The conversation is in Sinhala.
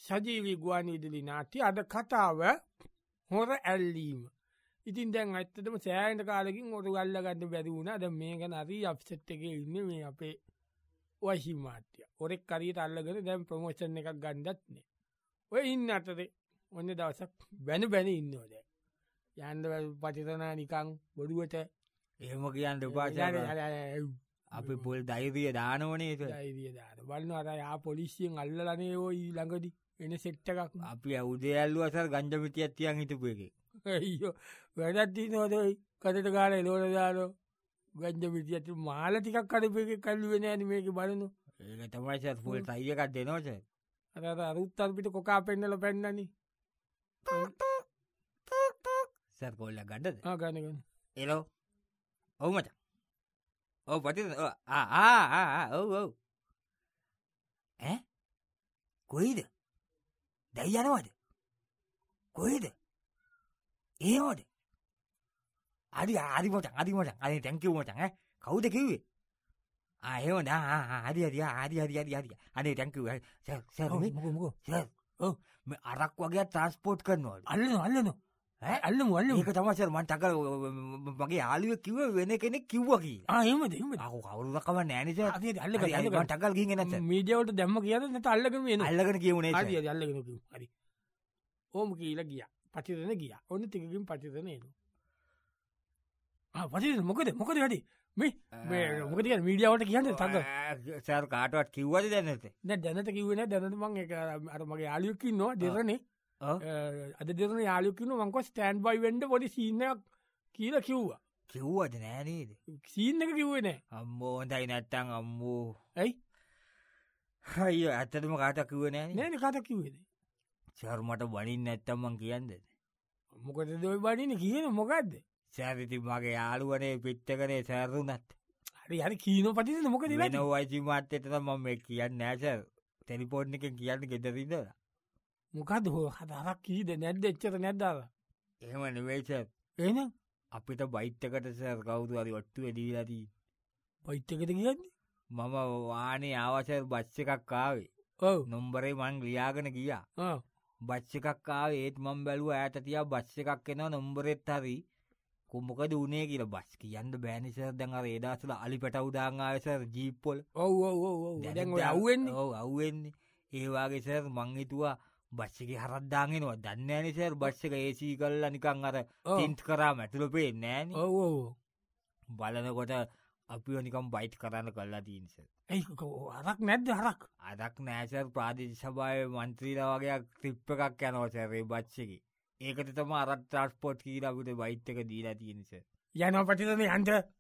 සජීවී ගුවන්විදුලි නාට්‍ය අද කතාව හොර ඇල්ලීම. ඉතින් දැන් ඇත්තටම සෑහෙන කාලෙකින් ඔරු අල්ලගන්න බැරි වුණා. දැන් මේ ගැන හරි අප්සෙට් එකේ ඉන්නේ මේ අපේ වශී මාත්‍යා. හොරෙක් හරියට අල්ලගෙන දැන් ප්‍රොමෝෂන් එකක් ගන්නත් නෑ. ඔය ඉන්න අතරේ ඔන්න දවසක් බැන ඉන්නවා දැන්. යන්න පටිතනා නිකන් බොඩුවට එහෙම කියන්න එපා. අපි පොල් ධෛර්යය දානවනේ ඒක. ධෛර්යය දාන. බලන්න අර යා පොලිසියෙන් අල්ලලානේ ඔය ළඟදී එන සෙට් එකක්. අපි උදේ ඇල්ලුවා සර් ගංජා පිටියක් තියන් හිටපු එකේ. අයියෝ වැඩක් තියෙනවද ඔය කඩට ගාලා එළවල දානවා. ගංජා පිටියට මාළ ටිකක් කඩපු එකේ කල්ලුවේ නෑනේ මේකේ බලන්න. ඒක තමයි සර් ෆුල් ටයි එකක් දෙනවා සර්. අර අරුත්තල් පිට කොකා පෙන්නලා පෙන්නන්නේ. සර් කොල්ල ගන්නද? ගන්න. එලෝ. ඔව් මචං. ඔව් පටිද ඔව් ඔව් ඈ කොයිද දැන් යනවද කොයිද එහෙමද හරි මචං අනේ තැන්ක් යූ මචං ඈ කවුද කිව්වේ එහෙමද හරි අනේ තැන්ක් යූ සර් මොකෝ සර් ඔව් මේ අරක් වගේ ට්‍රාන්ස්පෝර්ට් කරනවා අල්ලනවා අල්ලමු ඒක තමයි සර් මම ටකල් මගේ යාළුවෙක් කිව්ව වෙන කෙනෙක් කිව්වා කියලා. එහෙමද? කවුරුද කම නෑනේ සර්. හරි අල්ලගන්න මම ටකල් ගිහින් එන්නත් සර්. මීඩියා වලට දැම්ම කියද නැත්නම් අල්ලගෙන එනවා. අල්ලගෙන කියමු නේ සර්. හරි අල්ලගෙන කිව්වා. හරි. ඕම කියලා ගියා. පටිදෙන ගියා. ඔන්න ටිකකින් පටිදෙන එනවා. පටිදෙන මොකද වැඩි? මේ මොකද කියන්නේ මීඩියා වලට කියන්නේ ටකල්. සර් කාටවත් කිව්වද දැනට? නෑ දැනට කිව්වේ නෑ දැනට මම ඒක අර මගේ යාළුවෙක් ඉන්නවා දෙරනේ. අද දෙරන යාලුකින්න මංකො ස්ටෑන්් බයි වෙන්ඩ පොඩි සිීනයක් කියල කිව්වා. කිව්වද නෑනේද? සීන්න එක කිව්වේ නෑ. අම්මෝ හොඳයි නැත්තං අම්මෝ. ඇයි හයි ඇත්තටම කාට කිව්ව නෑ නෑන කට කිව්වේද? සර්මට බනින් නැත්තම්මන් කියන්නද? මොකද දොයි බනින කියන මොකක්ද? සෑරිති මගේ යාළුවනේ පිට්ටකනේ සැරුනත්. හරි කීනෝ පටිද මොකද වෙන වයිසි මාත්‍යයට මම මේ කියන්න නෑසර් තෙලිපෝර්න් එක කියන්න ගෙදරිදලා. මොකද හෝ හදරක් කීද නැද්ද එච්චර නැද්දාව. එහෙම නෙවෙයිසර්. එන අපිට බයිට්ටකට සර් කවුතු අරි ඔට්ටු එදීලදී. බයිට්ටකට කියන්නේ? මම වානේ ආවසර් බස් එකක් ආවේ. ඔව් නොම්බරේ මං ලියාගෙන ගියා. බස් එකක් ආවේ ඒත් මම බැලුවා ඈත තියා බස් එකක් එනවා නොම්බරෙත් හරි. කොමොකද උනේ කියලා බස් කියන්න බෑනේ සර්. දැන් අර ඒ දවස්වල අලි පැටවු දාන් ආවේ සර් ජීප් වල. ඔව් දැන් ඔය අවුෙන්නේ. ඔව් අවුෙන්නේ. ඒ වාගේ සර් මං හිතුවා බස් එකේ හරක් දාන් එනවා. දන්නේ නෑනේ සර් බස් එක AC කරලා නිකන් අර ටින්ට් කරාම ඇතුළ පේන්නේ නෑනේ. ඔව් බලනකොට අපිව නිකන් බයිට් කරන්න කළා තියෙන සර්. ඒ හරක් නැද්ද හරක්? අරක් නෑ සර්. ප්‍රාදේශීය සභාවේ මන්ත්‍රීලා වගේ ට්‍රිප් එකක් යනවා සර් ඒ බස් එකේ. ඒකට තමයි අරක් ට්‍රාන්ස්පෝර්ට් කියලා අපිට බයිට් එක දීලා තියෙන්නේ සර්. යනවා පටිදනේ යන්න.